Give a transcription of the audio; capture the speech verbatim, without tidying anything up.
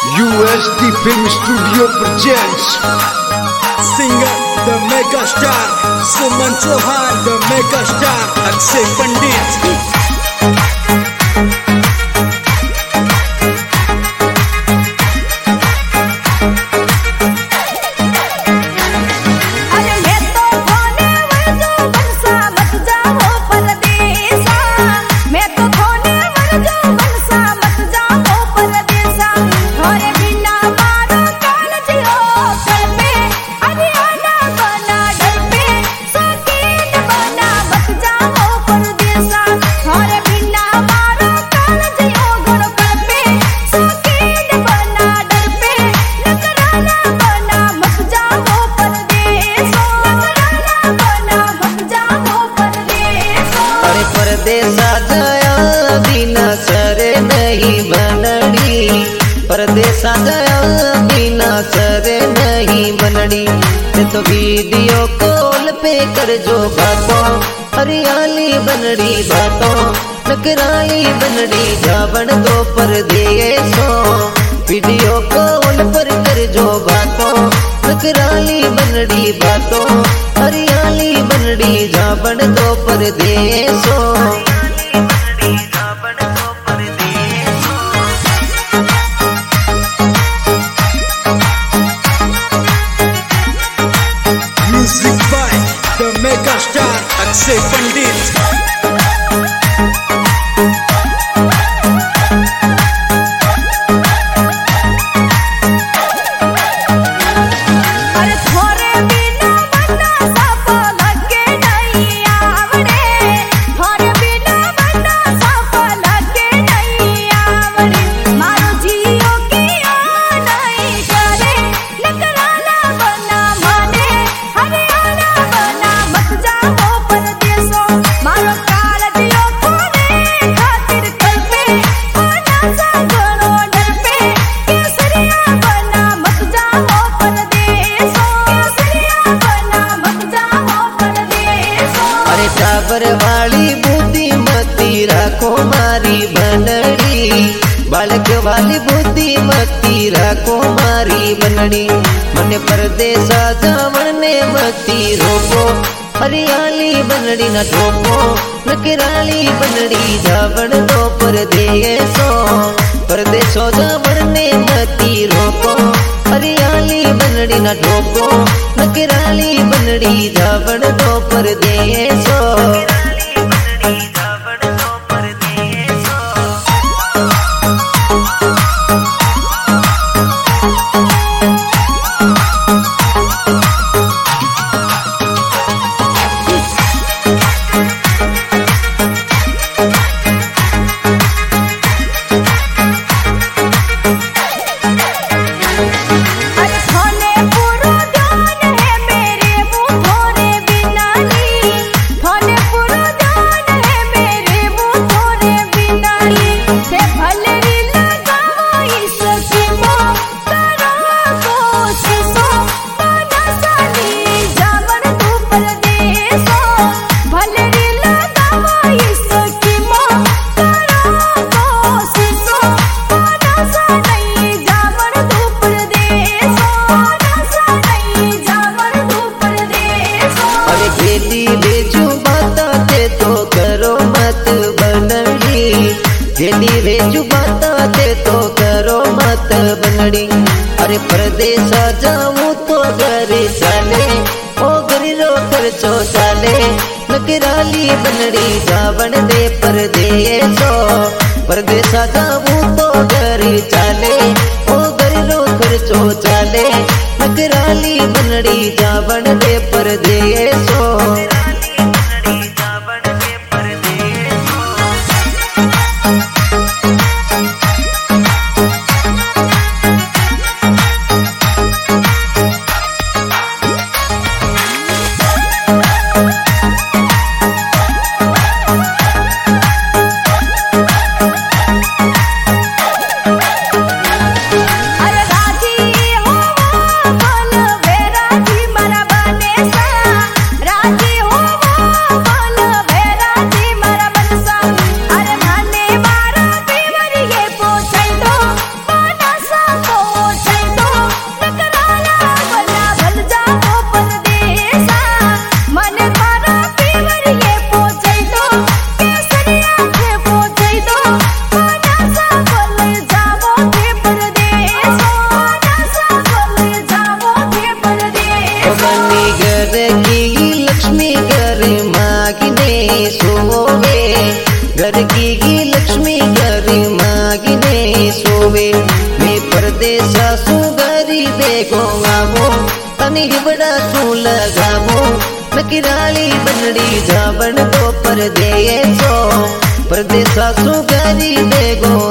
U S D Film Studio presents singer the mega star Suman Chauhan, the mega star Akshay Pandit. परदेसा गया बिना सरे नहीं बनड़ी, परदेसा गया बिना सरे नहीं बनड़ी। तो वीडियो कॉल पे कर जो बातों, हरियाली बनड़ी बातों, नकराई बनड़ी जावन दो परदेसो। वीडियो कॉल पर कर जो बातों, नकराली बनड़ी बातों, हरियाली बनड़ी जावन दो परदेसो। Music by the mega star Akshay Pandit. टाबर वाली बुद्धिमती राखो मारी बनड़ी, बालक वाली बुद्धिमती राखो मारी बनड़ी। मने परदेसा जावन ने मती रोको, हरियाली बनड़ी न ठोको, नकराली बनड़ी जावन दो परदेसो। परदेसो जावन ने मती रोको, हरियाली बनड़ी न ठोको, नकराली बनड़ी जावन दो परदेसो। जेली भेजू बताते तो करो मत बनड़ी। अरे परदेसा जाऊं तो घरे चाले, ओ घरी रो खर्चो चाले, नकराली बनड़ी जावन दे परदेसो। परदेसा जाऊं तो घरे चाले, ओ घरी रो खर्चो चाले, नकराली बनड़ी जावन दे परदेसो। राजी हो पानी हिबड़ा सू लगावो नकिराली बनड़ी जाबन दो परदेसो परदेसा सू गरी देगो